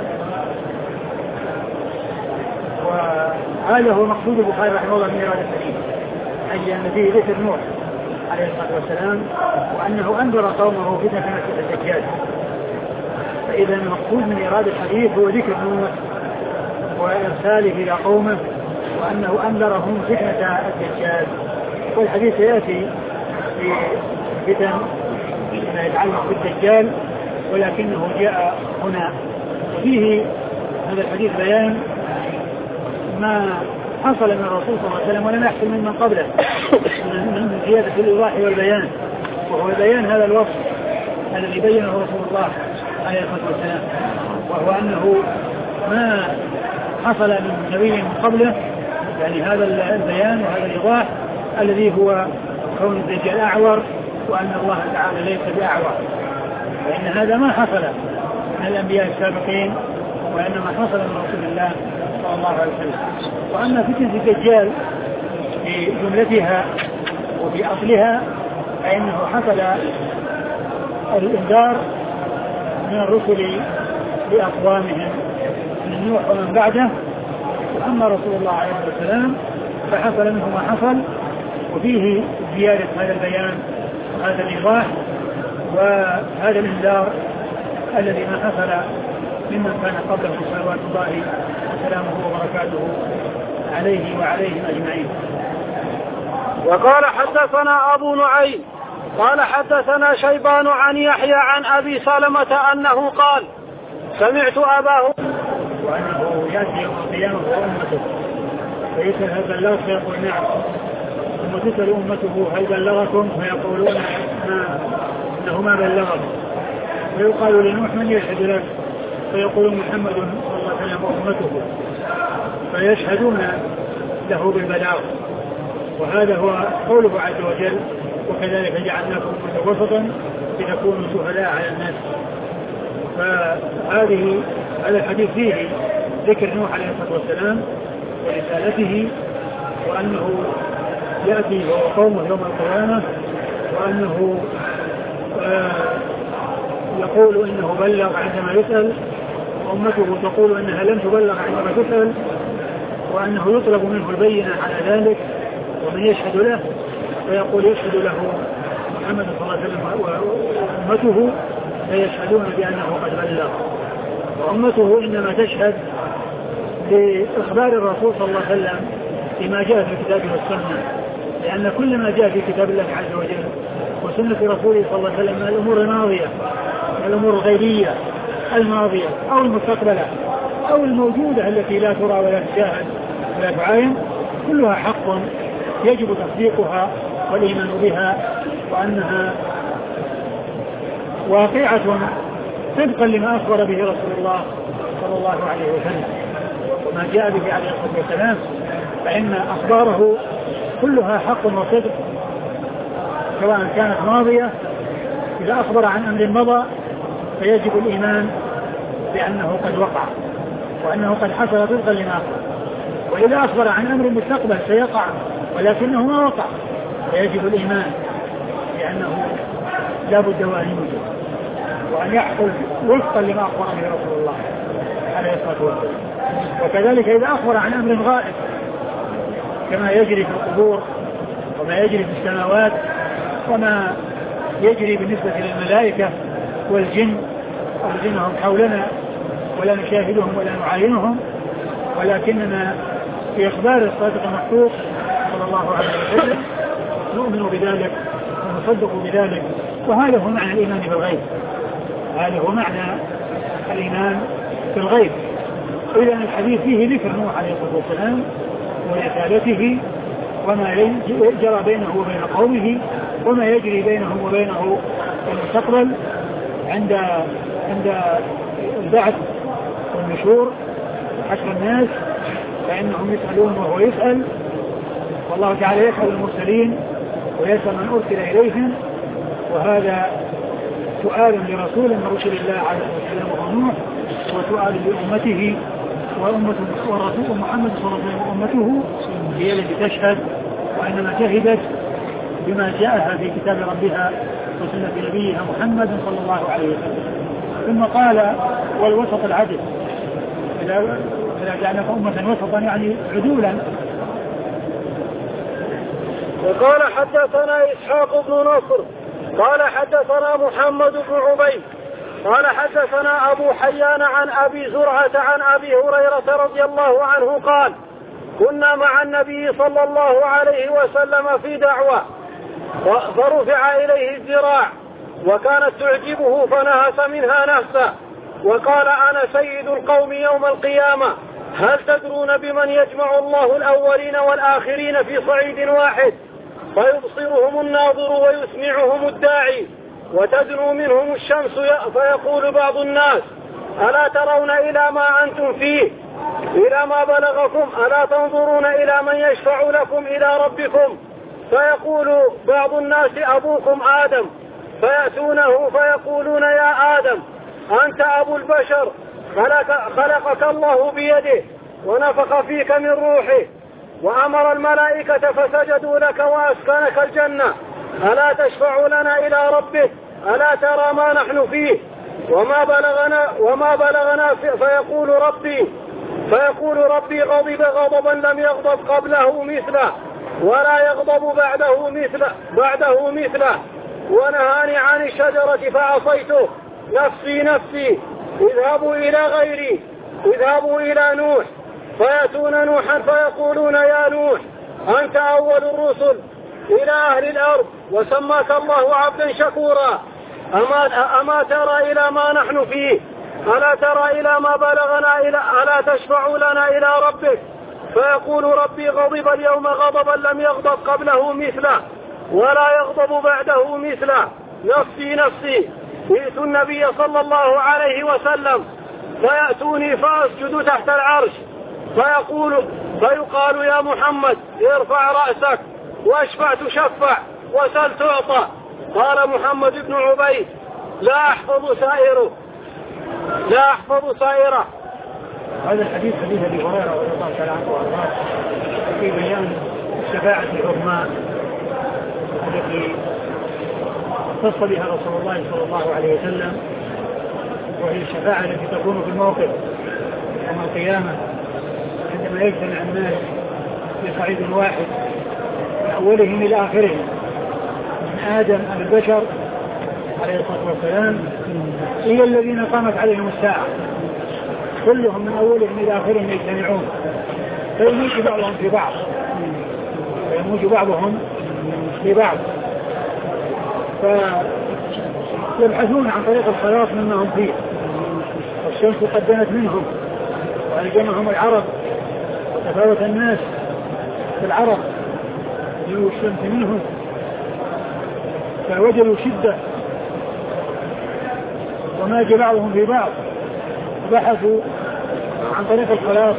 وهذا هو مقصود البخاري رحمه الله من إرادة الحديث، أي أن فيه ذكر نوح عليه الصلاة والسلام وأنه أنذر قومه فتنة الدجال. فإذا المقصود من إرادة الحديث هو ذكر نوح وإرساله إلى قومه وأنه أنذرهم فتنة الدجال. والحديث يأتي في فتن ما يتعلق بالدجال، ولكنه جاء هنا وفيه هذا الحديث بيان ما حصل من الرسول صلى الله عليه وسلم ولم يحصل من من قبله من زيادة الإيضاح والبيان، وهو بيان هذا الوصف الذي بينه رسول الله عليه الصلاة والسلام، وهو أنه ما حصل من نبي من قبله، يعني هذا البيان وهذا الإيضاح الذي هو كون الدجال أعور وأن الله تعالى ليس بأعور، فإن هذا ما حصل من الأنبياء السابقين وإنما حصل من رسول الله صلى الله عليه وسلم. وأما فتنة الدجال في جملتها وفي أصلها فإنه حصل الإنذار من الرسل لأقوامهم من نوح ومن بعده. وأما رسول الله عليه الصلاة والسلام فحصل منه ما حصل، وفيه زيادة هذا البيان وهذا الإيضاح وهذا الإنذار الذي ما حصل ممن كان قبله صلوات الله وسلامه وبركاته عليه وعليهم أجمعين. وقال حدثنا أبو نعيم قال حدثنا شيبان عن يحيى عن أبي سلمة أنه قال سمعت أباه وأنه يأتي يوم القيامة وأمته فيسأل هل بلغت فيقول نعم، ثم تسأل أمته هل بلغكم فيقولون ما إنه ما بلغكم، فيقال لنوح من يشهد لك فيقول محمد صلى الله عليه وسلم وأمته، فيشهدون له بالبلاغ. وهذا هو قوله عز وجل وكذلك جعلناكم أمة وسطا لتكونوا شهداء على الناس. فهذه هذا الحديث فيه ذكر نوح عليه الصلاة والسلام ورسالته وأنه يأتي هو قومه يوم القيامة وأنه آه يقول إنه بلغ عندما يسأل، وأمته تقول أنها لم تبلغ عندما تسأل، وأنه يطلب منه البينة على ذلك ومن يشهد له، فيقول يشهد له محمد صلى الله عليه وسلم وأمته فيشهدون بأنه قد بلغ. وأمته إنما تشهد لإخبار الرسول صلى الله عليه وسلم بما جاء في الكتاب والسنة، لأن كل ما جاء في كتاب الله عز وجل وسنة رسوله صلى الله عليه وسلم من الأمور الماضية الأمور الغيبية الماضية أو المستقبلة أو الموجودة التي لا ترى ولا تشاهد ولا تعاين، كلها حق يجب تصديقها والإيمان بها وأنها واقعة طبقا لما أخبر به رسول الله صلى الله عليه وسلم وما جاء به عليه الصلاة والسلام، فإن أخباره كلها حق وصدق سواء كانت ماضية. إذا أخبر عن أمر مضى فيجب الإيمان بأنه قد وقع وأنه قد حصل طبقا لما أخبر، وإذا أخبر عن أمر مستقبل سيقع ولكنه ما وقع فيجب الإيمان بأنه لا بد وأن يوجد وأن يحصل وفقا لما أخبر به رسول الله عليه الصلاة والسلام. وكذلك إذا أخبر عن أمر غائب كما يجري في القبور وما يجري في السماوات وما يجري بالنسبة للملائكة والجن، الذين هم حولنا ولا نشاهدهم ولا نعاينهم، ولكننا في إخبار الصادق المحقوق صلى الله عليه وسلم نؤمن بذلك ونصدق بذلك. وهذا هو معنى الإيمان بالغيب، هذا هو معنى الإيمان بالغيب. إذا الحديث فيه ذكر نوح عليه الصلاة والسلام ورسالته وما جرى بينه وبين قومه وما يجري بينهم وبينه في المستقبل عند عند البعث والنشور حشر الناس، فإنهم يسألون وهو يسأل، والله تعالى يسأل المرسلين ويسأل من أرسل إليهم، وهذا سؤال لرسول من رسل الله عليه الصلاة والسلام وهو نوح، وسؤال لأمته وأمته ورسول محمد صلى الله عليه وسلم وأمته هي التي تشهد، وإنما شهدت بما جاءها في كتاب ربها وسنة نبيها محمد صلى الله عليه وسلم. ثم قال والوسط العدل، إذا جعلنا أمة وسطا يعني عدولا. وقال حدثنا إسحاق بن نصر قال حدثنا محمد بن عبيد قال حدثنا أبو حيان عن أبي زرعة عن أبي هريرة رضي الله عنه قال كنا مع النبي صلى الله عليه وسلم في دعوة فرفع إليه الذراع وكانت تعجبه فنهس منها نهسا وقال أنا سيد القوم يوم القيامة، هل تدرون بمن يجمع الله الأولين والآخرين في صعيد واحد فيبصرهم الناظر ويسمعهم الداعي وتدنو منهم الشمس فيقول بعض الناس ألا ترون إلى ما أنتم فيه إلى ما بلغكم ألا تنظرون إلى من يشفع لكم إلى ربكم، فيقول بعض الناس أبوكم آدم، فيأتونه فيقولون يا آدم أنت أبو البشر خلق خلقك الله بيده ونفخ فيك من روحه وأمر الملائكة فسجدوا لك وأسكنك الجنة، ألا تشفع لنا إلى ربك ألا ترى ما نحن فيه، وما بلغنا وما بلغنا فيقول ربي فيقول ربي غضب غضبا لم يغضب قبله مثله ولا يغضب بعده مثله بعده مثله ونهاني عن الشجرة فعصيته نفسي نفسي اذهبوا إلى غيري اذهبوا إلى نوح فيأتون نوحا فيقولون يا نوح أنت أول الرسل إلى أهل الأرض وسماك الله عبدا شكورا أما, أما ترى إلى ما نحن فيه ألا ترى إلى ما بلغنا إلى ألا تشفع لنا إلى ربك فيقول ربي غضب اليوم غضبا لم يغضب قبله مثله ولا يغضب بعده مثله نفسي نفسي ائت النبي صلى الله عليه وسلم فيأتوني فأسجد تحت العرش فيقول فيقال يا محمد ارفع رأسك واشفع تشفع وسل تعطى قال محمد بن عبيد لا أحفظ سائره لا أحفظ سائره. هذا الحديث حديث أبي هريرة رضي الله تعالى عنه وأرضاه في بيان الشفاعة العظمى التي اختص بها رسول الله صلى الله عليه وسلم وهي الشفاعة التي تكون في الموقف يوم القيامة عندما يجتمع الناس في صعيد واحد من أولهم إلى آخرهم من آدم على البشر عليه الصلاة والسلام إلى الذين قامت عليهم الساعة كلهم من أولهم إلى آخرهم يجتمعون فيموج بعضهم في بعض فيموج بعضهم في بعض فيبحثون عن طريق الخلاص مما هم فيه والشمس قدمت منهم وألجمهم العرب وتفاوت الناس في العرب جلوا الشمس منهم فوجدوا شدة وماج بعضهم في بعض بحثوا عن طريق الخلاص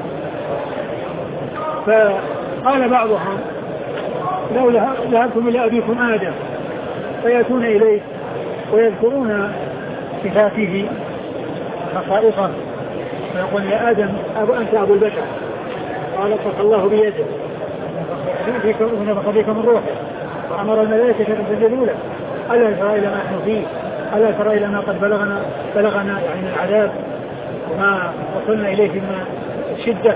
فقال بعضهم لو ذهبتم إلى أبيكم آدم فيأتون إليه ويذكرون صفاته خصائصه فيقول يا آدم أبو أنت أبو البشر قال اتق الله بيده ونفخ فيك من روحه وأمر الملائكة أن تسجدوا له ألا ترى إلى ما نحن فيه ألا ترى إلى ما قد بلغنا بلغنا يعني من العذاب وما وصلنا إليه من الشدة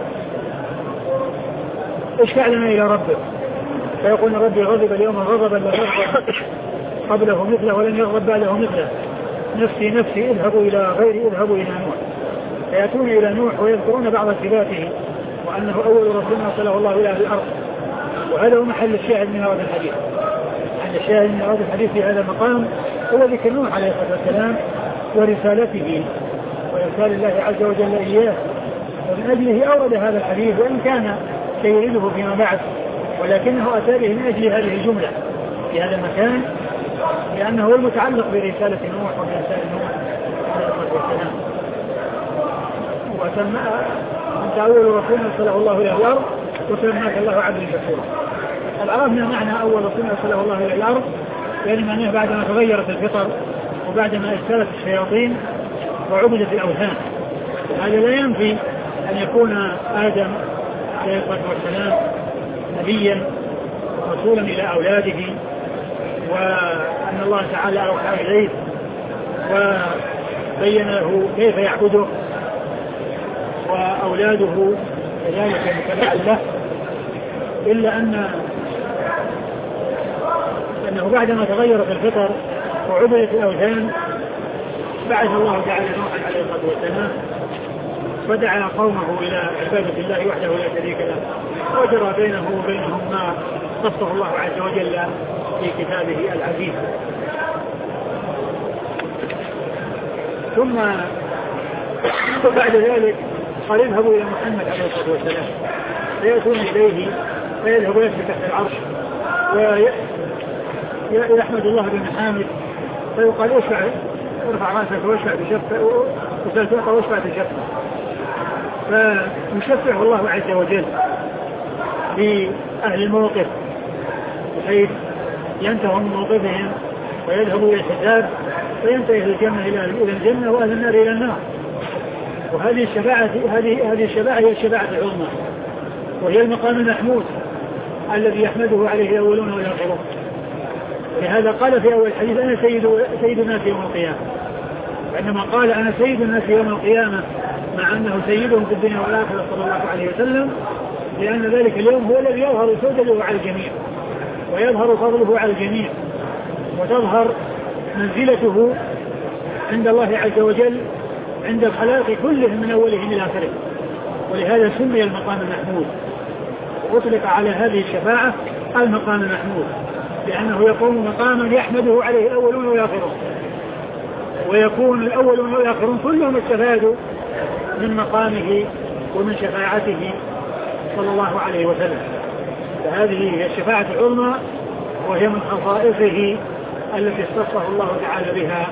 اشفع لنا إلى ربك فيقول ربي غضب اليوم غضبا لم يغضب قبله مثله ولن يغضب بعده مثله نفسي نفسي اذهبوا إلى غيري اذهبوا إلى نوح فيأتون إلى نوح ويذكرون بعض صفاته وأنه أول رسول أرسله الله إلى الأرض وهذا هو محل الشاهد من هذا الحديث. محل الشاهد من هذا الحديث في هذا المقام هو ذكر نوح عليه الصلاة والسلام ورسالته وإرسال الله عز وجل إياه ومن أجله أورد هذا الحديث وإن كان سيرده فيما بعد ولكنه أتى به من أجل هذه الجملة في هذا المكان لأنه هو المتعلق برسالة نوح وبرسالة نوح عليه الصلاة والسلام وسمى أنت أول رسول أرسله الله إلى الأرض وسماك الله عبدا شكورا. عرفنا معنى أول رسول أرسله الله إلى الأرض يعني معناه بعدما تغيرت الفطر وبعدما اجتلت الشياطين وعبدت الأوثان. هذا لا ينفي أن يكون آدم عليه الصلاة والسلام نبيا رسولا إلى أولاده وأن الله تعالى أوحى إليه وبين له كيف يعبده وأولاده كذلك متبعا له إلا أن أنه بعدما تغيرت الفطر وعبدت الأوثان بعث الله تعالى نوحا عليه الصلاة والسلام ودعا قومه إلى عبادة الله وحده لا شريك له وجرى بينه وبينهم ما قصه الله عز وجل في كتابه العزيز. ثم بعد ذلك قال اذهبوا إلى محمد عليه الصلاة والسلام فيأتون إليه فيذهب يسجد تحت العرش ويحمد الله بن حامد فيقال اشفع ارفع راسك واشفع بشفة وسلسلك واشفع بشفة فيشفعه الله عز وجل لأهل الموقف بحيث ينتهوا من موقفهم ويذهبوا إلى الحساب فينتهي الجنة إلى الجنة وأهل النار إلى النار. وهذه الشفاعة هذه هذه الشفاعة هي الشفاعة العظمى وهي المقام المحمود الذي يحمده عليه الأولون والآخرون. لهذا قال في أول الحديث أنا سيد سيد الناس يوم القيامة عندما قال أنا سيد الناس يوم القيامة مع أنه سيدهم في الدنيا والآخرة صلى الله عليه وسلم، لأن ذلك اليوم هو الذي يظهر سدده على الجميع ويظهر فضله على الجميع وتظهر منزلته عند الله عز وجل عند الخلائق كلهم من أولهم إلى آخره. ولهذا سمي المقام المحمود وأطلق على هذه الشفاعة المقام المحمود، لأنه يقوم مقاما يحمده عليه الأولون والآخرون، ويكون الأولون والآخرون كلهم استفادوا من مقامه ومن شفاعته صلى الله عليه وسلم. فهذه هي الشفاعة العظمى، وهي من خصائصه التي اختصه الله تعالى بها.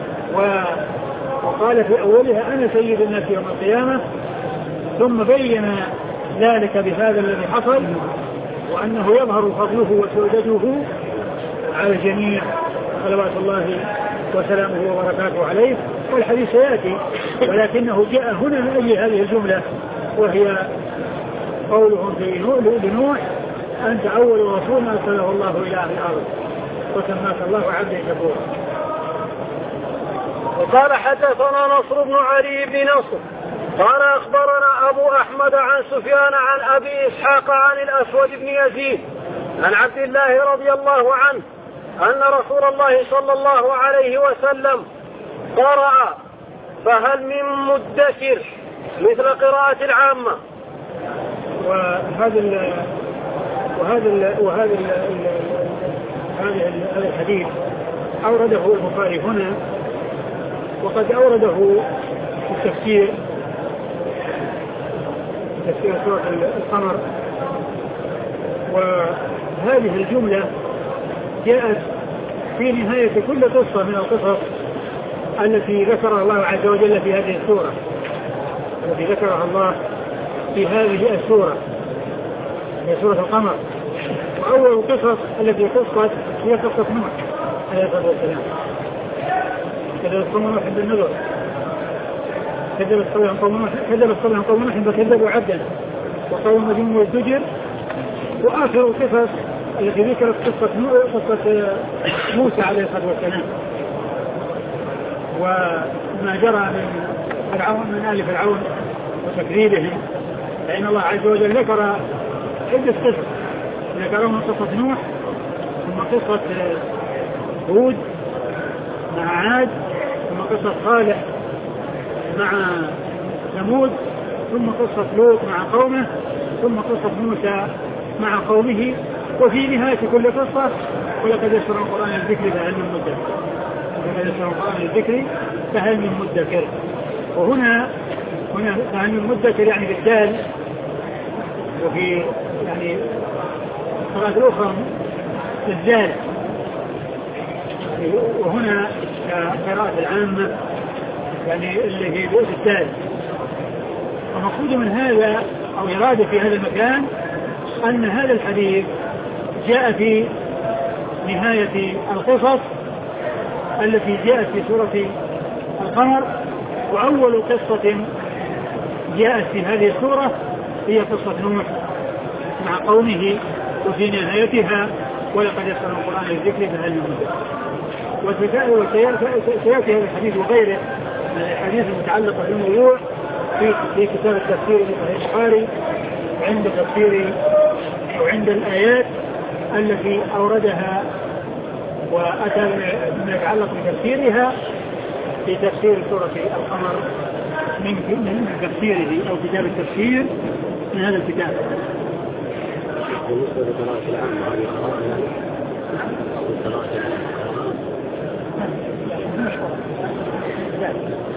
وقال في أولها أنا سيد الناس يوم القيامة، ثم بين ذلك بهذا الذي حصل، وأنه يظهر فضله وسعودته على الجميع صلوات الله وسلامه وبركاته عليه. والحديث سيأتي، ولكنه جاء هنا من أجل هذه الجملة، وهي قولهم في لنوح أنت أول رسول أرسله الله إلى أهل الأرض وسماك الله عبدا شكورا. وقال حدثنا نصر بن علي بن نصر قال أخبرنا أبو أحمد عن سفيان عن أبي إسحاق عن الأسود بن يزيد عن عبد الله رضي الله عنه أن رسول الله صلى الله عليه وسلم قرأ فهل من مدكر مثل قراءة العامة. وهذا ال وهذا ال وهذا ال هذا الحديث أورده البخاري هنا، وقد أورده في التفسير تفسير سورة القمر. وهذه الجملة جاءت في نهاية كل قصة من القصص التي ذكرها الله عز وجل في هذه السورة، التي ذكرها الله في هذه السورة هي سورة القمر. وأول القصص التي قصت هي قصة نوح عليه الصلاة والسلام. كذب قوم نوح بالنذر، كذب قوم نوح كذب قوم نوح فكذبوا عبدا، وقوم مدين والزجر. وآخر القصص التي ذكرت قصة قصة موسى عليه الصلاة والسلام، وما جرى من فرعون من آل فرعون وتكذيبهم. فإن الله عز وجل ذكر عدة قصص، ذكرهم قصة نوح، ثم قصة هود مع عاد، ثم قصة صالح مع ثمود، ثم قصة لوط مع قومه، ثم قصة موسى مع قومه. وفي نهاية كل قصة ولقد يسر القرآن الذكر فهل من مدكر، ولقد يسر القرآن الذكر فهل من مدكر. وهنا هنا فهل من مدكر يعني بالدال، وفي يعني قراءة الأخرى بالدال، وهنا قراءة العامة يعني اللي هي بالدال. ومقصود من هذا أو إرادة في هذا المكان أن هذا الحديث جاء في نهاية القصص التي جاءت في سورة القمر. وأول قصة جاءت في هذه السورة هي قصة نوح مع قومه، وفي نهايتها ولقد يسر القرآن للذكر فهل من مدكر. وسيأتي هذا الحديث وغيره من الحديث المتعلقة بالموضوع في في كتاب التفسير البخاري عند تفسير أو عند الآيات التي أوردها وأتى ما يتعلق بتفسيرها في تفسير سورة القمر من من تفسيره أو كتاب التفسير من هذا الكتاب. بالنسبة لقراءة العامة هذه قراءة العامة